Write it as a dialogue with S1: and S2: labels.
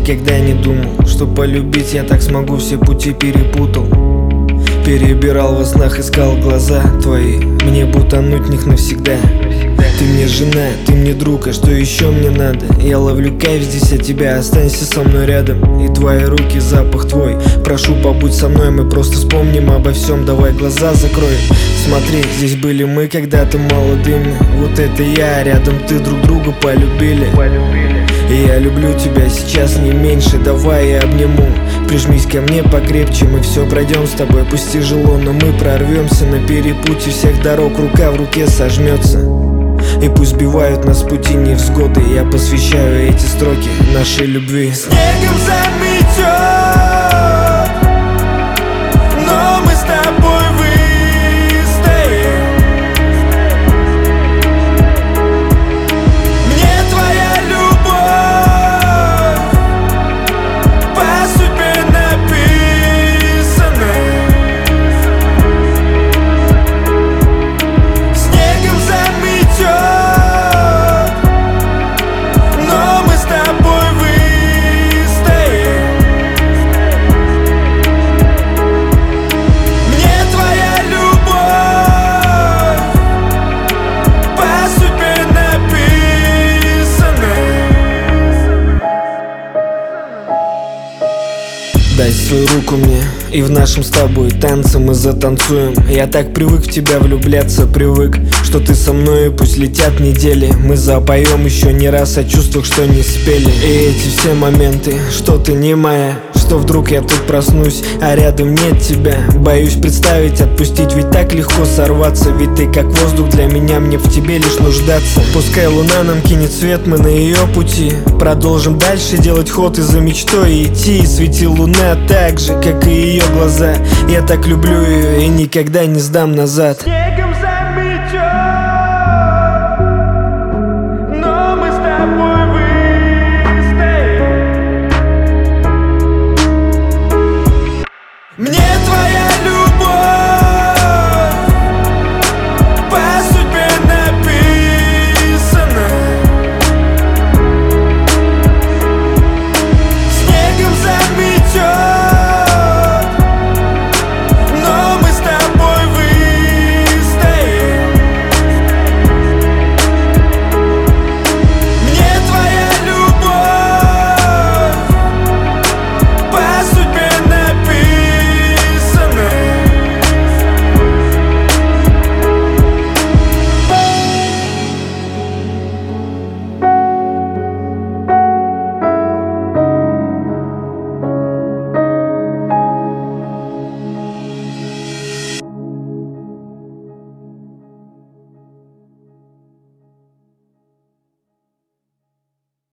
S1: никогда не думал, что полюбить я так смогу, все пути перепутал. Перебирал во снах, искал глаза твои, мне бы утонуть в них навсегда. Ты мне жена, ты мне друг, а что еще мне надо? Я ловлю кайф здесь от тебя, останься со мной рядом. И твои руки, запах твой, прошу, побудь со мной, мы просто вспомним обо всем, давай глаза закроем. Смотри, здесь были мы когда-то молодыми, вот это я, рядом ты, друг друга полюбили. И я люблю тебя сейчас не меньше, давай я обниму. Прижмись ко мне покрепче, мы все пройдем с тобой, пусть тяжело, но мы прорвемся на перепутье всех дорог, рука в руке сожмется. И пусть сбивают нас с пути невзгоды, я посвящаю эти строки нашей любви.
S2: Снегом заметет, но мы с тобой выстоим. Мне твоя любовь по судьбе написана. Снегом заметет, но мы с тобой выстоим. Мне твоя любовь по судьбе написана.
S1: Дай свою руку мне, и в нашем с тобой танце мы затанцуем. Я так привык в тебя влюбляться, привык, что ты со мной, и пусть летят недели. Мы запоем еще не раз о чувствах, что не спели. И эти все моменты, что ты не моя, что вдруг я тут проснусь, а рядом нет тебя. Боюсь представить, отпустить, ведь так легко сорваться. Ведь ты как воздух для меня, мне в тебе лишь нуждаться. Пускай луна нам кинет свет, мы на ее пути. Продолжим дальше делать ход и за мечтой идти. И свети луна так же, как и ее глаза. Я так люблю ее и никогда не сдам назад.
S2: Снегом заметет, но мы с тобой выстоим. Мне твоя